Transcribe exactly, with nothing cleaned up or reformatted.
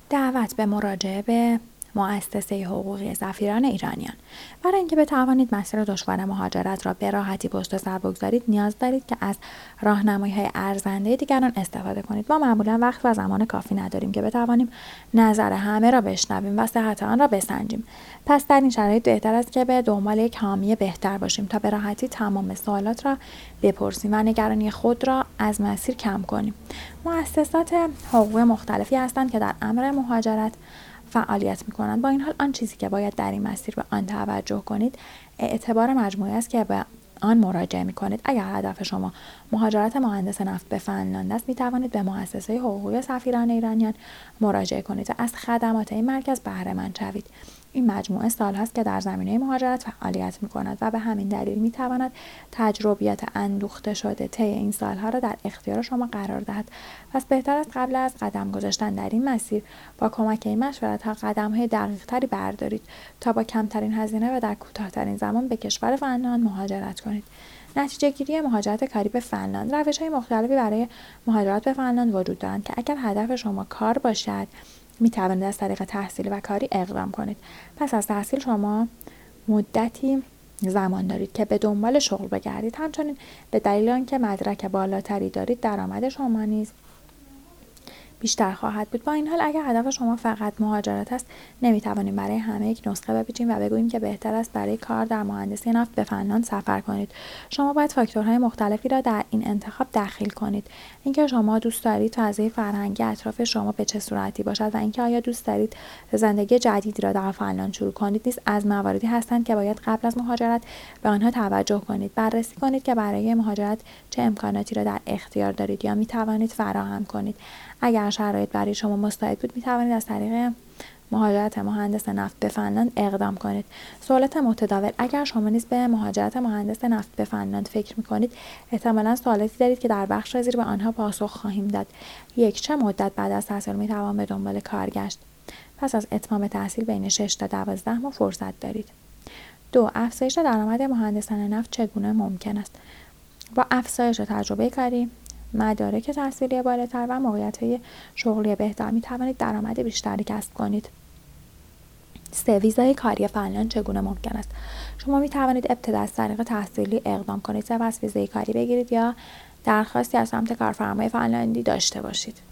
دعوت به مراجعه به مؤسسه حقوقی سفیران ایرانیان. برای اینکه بتوانید مسیر دشوار مهاجرت را به راحتی پشت سر بگذارید، نیاز دارید که از راهنمایی‌های ارزنده دیگران استفاده کنید. ما معمولا وقت و زمان کافی نداریم که بتوانیم نظر همه را بشنویم و صحت آن را بسنجیم. پس در این شرایط بهتر است که به دنبال یک حامی بهتر باشیم تا به راحتی تمام سوالات را بپرسیم و نگرانی خود را از مسیر کم کنیم. مؤسسات حقوقی مختلفی هستند که در امر مهاجرت فعالیت می‌کنند. با این حال آن چیزی که باید در این مسیر به آن توجه کنید اعتبار مجموعی است که به آن مراجعه می‌کنید. اگر هدف شما مهاجرت مهندس نفت به فنلاند است، می‌توانید به مؤسسه حقوقی سفیران ایرانیان مراجعه کنید و از خدمات این مرکز بهره مند شوید. این مجموعه سال‌هاست که در زمینه مهاجرت فعالیت می‌کند و به همین دلیل می‌تواند تجربیات اندوخته شده طی این سال‌ها را در اختیار شما قرار دهد. پس بهتر است قبل از قدم گذاشتن در این مسیر با کمک این مشورت‌ها قدم‌های دقیق‌تری بردارید تا با کمترین هزینه و در کوتاه‌ترین زمان به کشور فنلاند مهاجرت کنید. نتیجه گیری مهاجرت کاری به فنلاند. روش‌های مختلفی برای مهاجرت به فنلاند وجود دارند که اگر هدف شما کار باشد، می توانید از طریق تحصیلی و کاری اقدام کنید. پس از تحصیل شما مدتی زمان دارید که به دنبال شغل بگردید. همچنین به دلیل آنکه مدرک بالاتری دارید، درآمد شما نیز بیشتر خواهد بود. با این حال اگر هدف شما فقط مهاجرت است، نمی توانیم برای همه یک نسخه بپیچیم و بگوییم که بهتر است برای کار در مهندسی نفت به فنلاند سفر کنید. شما باید فاکتورهای مختلفی را در این انتخاب دخیل کنید. اینکه شما دوست دارید فضای فرهنگی اطراف شما به چه صورتی باشد و اینکه آیا دوست دارید زندگی جدیدی را در فنلاند شروع کنید نیز از مواردی هستند که باید قبل از مهاجرت به آنها توجه کنید. بررسی کنید که برای مهاجرت چه امکاناتی را در اختیار دارید یا می توانید فراهم کنید. اگر شرایط برای شما مساعد بود، می توانید از طریق مهاجرت مهندس نفت به فنلاند اقدام کنید. سوالات متداول. اگر شما نیز به مهاجرت مهندس نفت به فنلاند فکر می کنید، احتمالاً سوالاتی دارید که در بخش زیر به آنها پاسخ خواهیم داد. یک، چه مدت بعد از تحصیل می توان به دنبال کار گشت؟ پس از اتمام تحصیل بین شش تا دوازده ماه فرصت دارید. دو، افزایش درآمد مهندسان نفت چگونه ممکن است؟ با افزایش تجربه کاری، مدارک تحصیلی بالاتر و موقعیت‌های شغلی بهتر می توانید درآمد بیشتری کسب کنید. سه، ویزای کاری فنلاند چگونه ممکن است؟ شما می توانید ابتدا از طریق تحصیلی اقدام کنید، سپس ویزای کاری بگیرید یا درخواستی از سمت کارفرمای فنلاندی داشته باشید.